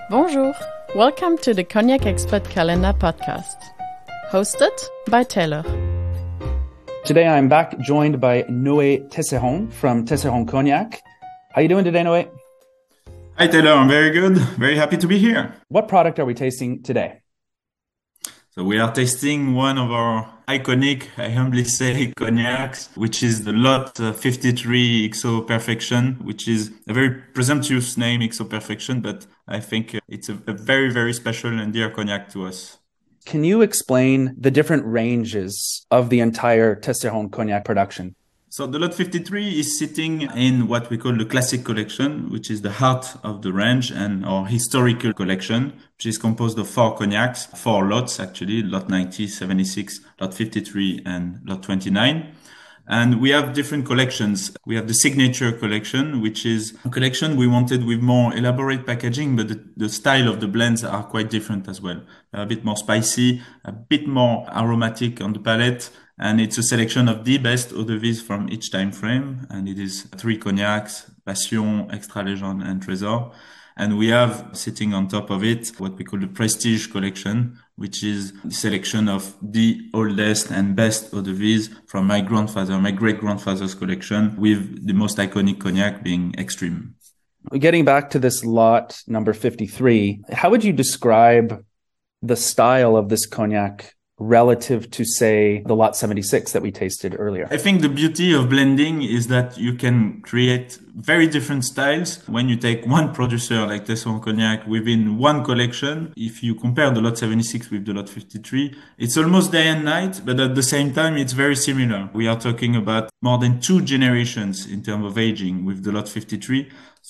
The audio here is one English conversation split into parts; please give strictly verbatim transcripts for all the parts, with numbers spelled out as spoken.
Bonjour, welcome to the Cognac Expert Calendar podcast, hosted by Taylor. Today I'm back joined by Noé Tesseron from Tesseron Cognac. How you doing today, Noé? Hi Taylor, I'm very good. Very happy to be here. What product are we tasting today? So we are tasting one of our iconic, I humbly say, cognacs, which is the Lot fifty-three X O Perfection, which is a very presumptuous name, X O Perfection, but I think it's a, a very, very special and dear cognac to us. Can you explain the different ranges of the entire Tesseron Cognac production? So the Lot fifty-three is sitting in what we call the Classic Collection, which is the heart of the range, and our historical collection, which is composed of four cognacs, four lots actually, Lot ninety, seventy-six, Lot fifty-three, and Lot twenty-nine. And we have different collections. We have the Signature Collection, which is a collection we wanted with more elaborate packaging, but the, the style of the blends are quite different as well. They're a bit more spicy, a bit more aromatic on the palate. And it's a selection of the best eau de vie from each time frame. And it is three cognacs, Passion, Extra Légende, and Trésor. And we have sitting on top of it what we call the Prestige Collection, which is the selection of the oldest and best eau de vie from my grandfather, my great-grandfather's collection, with the most iconic cognac being Extreme. Getting back to this lot number fifty-three, how would you describe the style of this cognac relative to, say, the Lot seventy-six that we tasted earlier? I think the beauty of blending is that you can create very different styles when you take one producer like Tesseron Cognac within one collection. If you compare the Lot seventy-six with the Lot fifty-three, it's almost day and night, but at the same time, it's very similar. We are talking about more than two generations in terms of aging with the Lot fifty-three.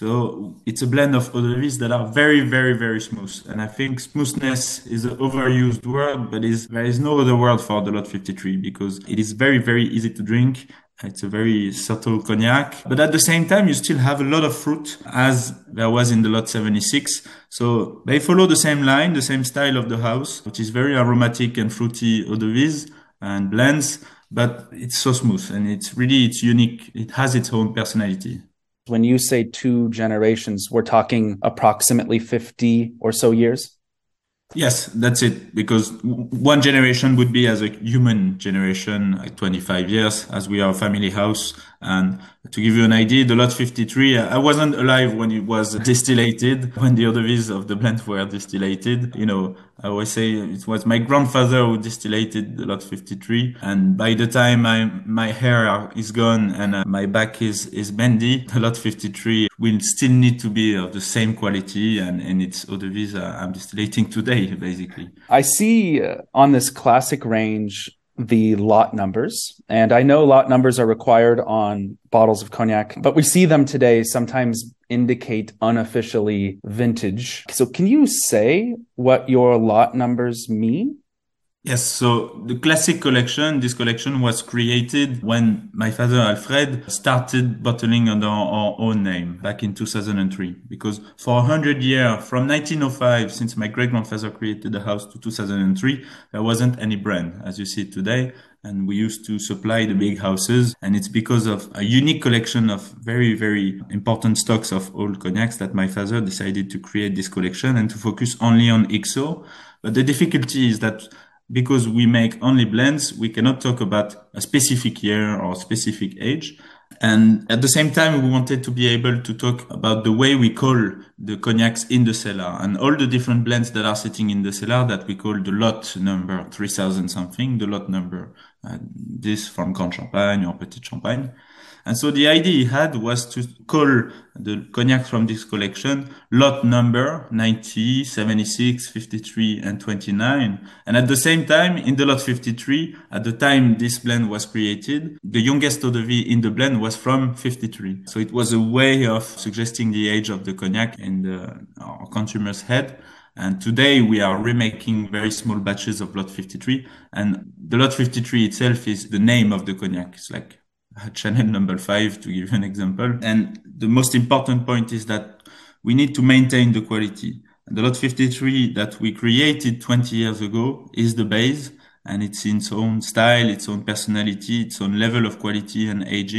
So it's a blend of eau de vie that are very, very, very smooth. And I think smoothness is an overused word, but is, there is no other word for the Lot fifty-three because it is very, very easy to drink. It's a very subtle cognac, but at the same time, you still have a lot of fruit as there was in the Lot seventy-six. So they follow the same line, the same style of the house, which is very aromatic and fruity eau de vie and blends, but it's so smooth and it's really, it's unique. It has its own personality. When you say two generations, we're talking approximately fifty or so years? Yes, that's it. Because one generation would be as a human generation, like twenty-five years, as we are a family house. And to give you an idea, the Lot fifty-three, I wasn't alive when it was distillated, when the eau de vie of the blend were distillated. You know, I always say it was my grandfather who distillated the Lot fifty-three. And by the time I, my hair is gone and uh, my back is, is bendy, the Lot fifty-three will still need to be of the same quality. And, and it's eau de vie I'm distillating today, basically. I see uh, on this classic range the lot numbers, and I know lot numbers are required on bottles of cognac, but we see them today sometimes indicate unofficially vintage. So can you say what your lot numbers mean? Yes, so the Classic Collection, this collection was created when my father Alfred started bottling under our own name back in two thousand three. Because for a hundred years, from nineteen oh five, since my great-grandfather created the house to two thousand three, there wasn't any brand as you see it today. And we used to supply the big houses. And it's because of a unique collection of very, very important stocks of old cognacs that my father decided to create this collection and to focus only on X O. But the difficulty is that because we make only blends, we cannot talk about a specific year or specific age. And at the same time, we wanted to be able to talk about the way we call the cognacs in the cellar and all the different blends that are sitting in the cellar that we call the lot number three thousand something, the lot number, uh, this from Grand Champagne or Petit Champagne. And so the idea he had was to call the cognac from this collection lot number ninety, seventy-six, fifty-three, and twenty-nine. And at the same time, in the lot fifty-three, at the time this blend was created, the youngest eau de vie in the blend was from fifty-three. So it was a way of suggesting the age of the cognac in the, our consumer's head. And today we are remaking very small batches of lot fifty-three. And the lot fifty-three itself is the name of the cognac. It's like Chanel number five, to give you an example. And the most important point is that we need to maintain the quality. And the Lot fifty-three that we created twenty years ago is the base, and it's in its own style, its own personality, its own level of quality and aging.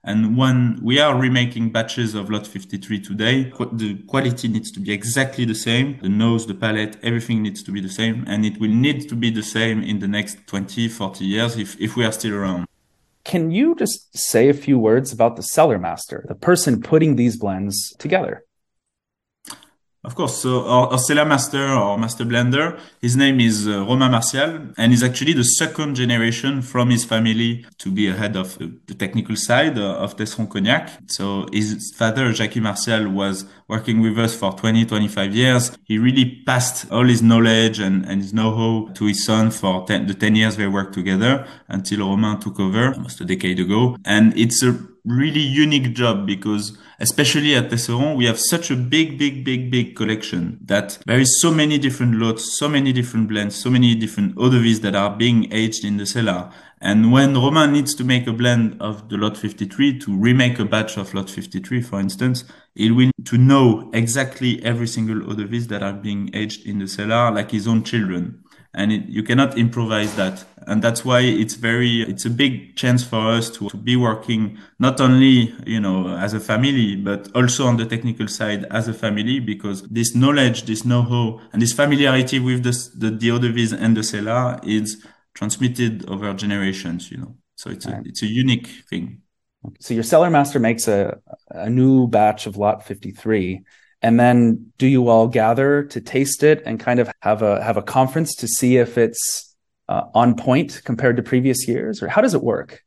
And when we are remaking batches of lot fifty-three today, the quality needs to be exactly the same. The nose, the palate, everything needs to be the same. And it will need to be the same in the next twenty, forty years if, if we are still around. Can you just say a few words about the cellar master, the person putting these blends together? Of course. So our, our cellar master, our master blender, his name is uh, Romain Martial, and he's actually the second generation from his family to be ahead of uh, the technical side uh, of Tesseron Cognac. So his father, Jacques Martial, was working with us for twenty, twenty-five years. He really passed all his knowledge and, and his know-how to his son for ten, the ten years they worked together until Romain took over almost a decade ago. And it's a really unique job because especially at Tesseron, we have such a big, big, big, big collection that there is so many different lots, so many different blends, so many different eau de vie that are being aged in the cellar. And when Romain needs to make a blend of the lot fifty-three, to remake a batch of lot fifty-three, for instance, he will need to know exactly every single eau de vie that are being aged in the cellar like his own children. And it, you cannot improvise that. And that's why it's very, it's a big chance for us to, to be working not only, you know, as a family, but also on the technical side as a family, because this knowledge, this know-how, and this familiarity with the, the, the eau de vie and the cellar is transmitted over generations, you know. So it's a, right. it's a unique thing. So your cellar master makes a, a new batch of lot fifty-three. And then do you all gather to taste it and kind of have a have a conference to see if it's uh, on point compared to previous years? Or how does it work?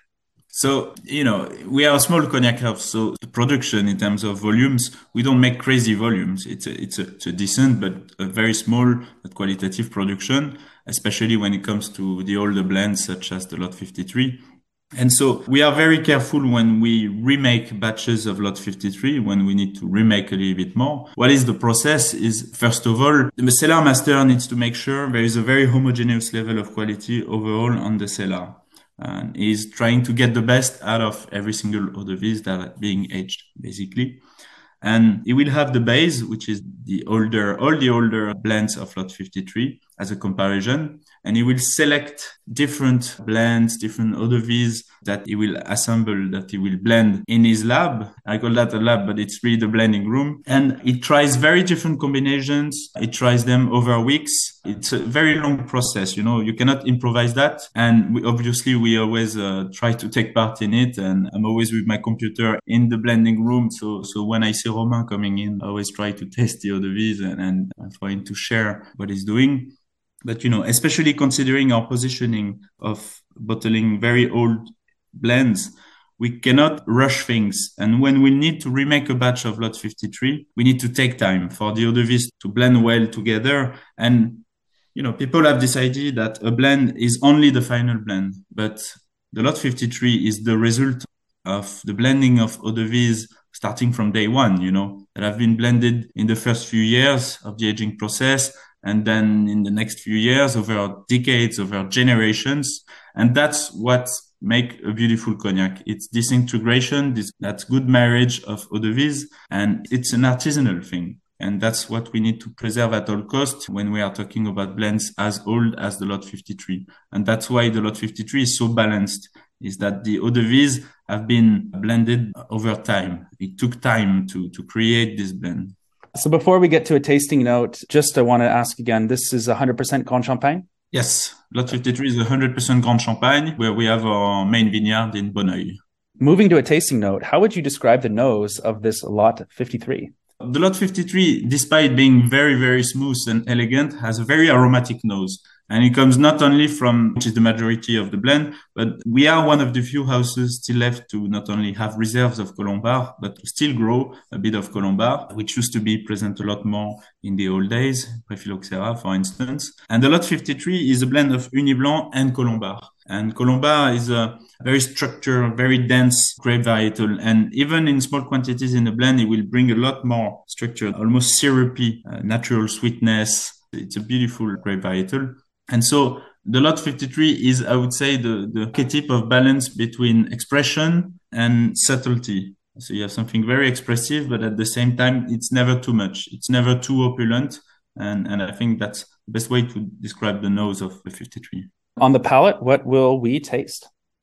So, you know, we are a small cognac house. So the production in terms of volumes, we don't make crazy volumes. It's a, it's a, it's a decent, but a very small but qualitative production, especially when it comes to the older blends such as the lot fifty-three. And so we are very careful when we remake batches of lot fifty-three, when we need to remake a little bit more. What is the process is, first of all, the cellar master needs to make sure there is a very homogeneous level of quality overall on the cellar. And he's trying to get the best out of every single eau de vie that are being aged, basically. And he will have the base, which is the older, all the older blends of lot fifty-three as a comparison. And he will select different blends, different eau de vie that he will assemble, that he will blend in his lab. I call that a lab, but it's really the blending room. And he tries very different combinations. He tries them over weeks. It's a very long process. You know, you cannot improvise that. And we, obviously we always uh, try to take part in it. And I'm always with my computer in the blending room. So, so when I see Romain coming in, I always try to taste the eau de vie and, and for him to share what he's doing. But, you know, especially considering our positioning of bottling very old blends, we cannot rush things. And when we need to remake a batch of lot fifty-three, we need to take time for the eau de vie to blend well together. And, you know, people have this idea that a blend is only the final blend, but the lot fifty-three is the result of the blending of eau de vie starting from day one, you know, that have been blended in the first few years of the aging process. And then in the next few years, over decades, over generations. And that's what makes a beautiful cognac. It's this integration, this, that's good marriage of eau de vie, and it's an artisanal thing. And that's what we need to preserve at all costs when we are talking about blends as old as the lot fifty-three. And that's why the lot fifty-three is so balanced, is that the eau de vie have been blended over time. It took time to, to create this blend. So before we get to a tasting note, just I want to ask again, this is one hundred percent Grand Champagne? Yes, lot fifty-three is one hundred percent Grand Champagne, where we have our main vineyard in Bonneuil. Moving to a tasting note, how would you describe the nose of this lot fifty-three? The lot fifty-three, despite being very, very smooth and elegant, has a very aromatic nose. And it comes not only from, which is the majority of the blend, but we are one of the few houses still left to not only have reserves of Colombard, but to still grow a bit of Colombard, which used to be present a lot more in the old days, Préphylloxera, for instance. And the lot fifty-three is a blend of Ugni Blanc and Colombard. And Colombard is a very structured, very dense grape varietal. And even in small quantities in the blend, it will bring a lot more structure, almost syrupy, uh, natural sweetness. It's a beautiful grape varietal. And so the lot fifty-three is, I would say, the, the archetype of balance between expression and subtlety. So you have something very expressive, but at the same time, it's never too much. It's never too opulent. And, and I think that's the best way to describe the nose of the fifty-three. On the palate, what will we taste?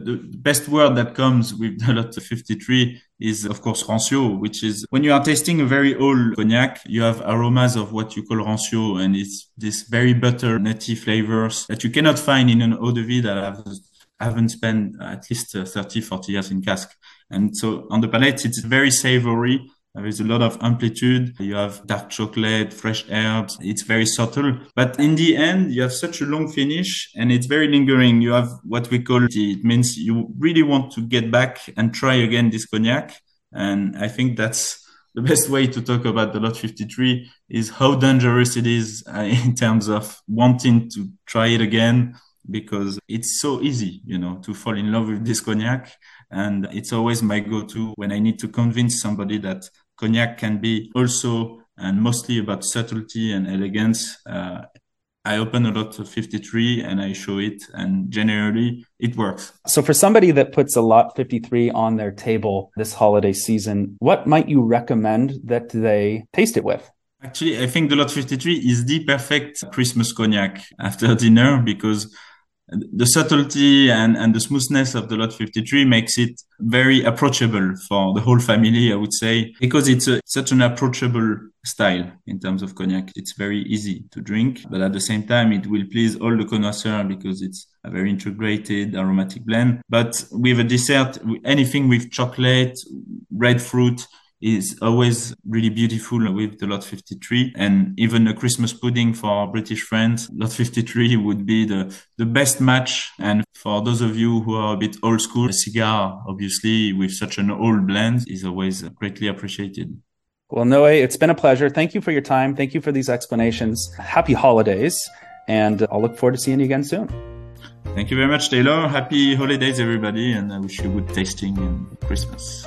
The best word that comes with the Lot fifty-three is, of course, rancio, which is when you are tasting a very old cognac, you have aromas of what you call rancio, and it's this very butter, nutty flavors that you cannot find in an eau de vie that have, haven't spent at least thirty, forty years in cask. And so on the palate, it's very savory. There is a lot of amplitude. You have dark chocolate, fresh herbs. It's very subtle. But in the end, you have such a long finish and it's very lingering. You have what we call it. It means you really want to get back and try again this cognac. And I think that's the best way to talk about the Lot fifty-three is how dangerous it is uh, in terms of wanting to try it again, because it's so easy, you know, to fall in love with this cognac. And it's always my go-to when I need to convince somebody that cognac can be also and mostly about subtlety and elegance. Uh, I open a Lot fifty-three and I show it, and generally it works. So for somebody that puts a Lot fifty-three on their table this holiday season, what might you recommend that they taste it with? Actually, I think the Lot fifty-three is the perfect Christmas cognac after dinner, because the subtlety and, and the smoothness of the Lot fifty-three makes it very approachable for the whole family, I would say, because it's a, such an approachable style in terms of cognac. It's very easy to drink, but at the same time, it will please all the connoisseurs because it's a very integrated aromatic blend. But with a dessert, anything with chocolate, red fruit, is always really beautiful with the Lot fifty-three. And even a Christmas pudding for our British friends, Lot fifty-three would be the, the best match. And for those of you who are a bit old school, a cigar, obviously, with such an old blend is always greatly appreciated. Well, Noe, it's been a pleasure. Thank you for your time. Thank you for these explanations. Happy holidays. And I'll look forward to seeing you again soon. Thank you very much, Taylor. Happy holidays, everybody. And I wish you good tasting and Christmas.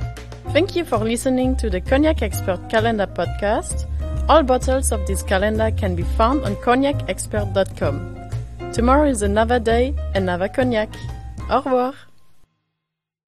Thank you for listening to the Cognac Expert Calendar podcast. All bottles of this calendar can be found on cognac expert dot com. Tomorrow is another day, another cognac. Au revoir.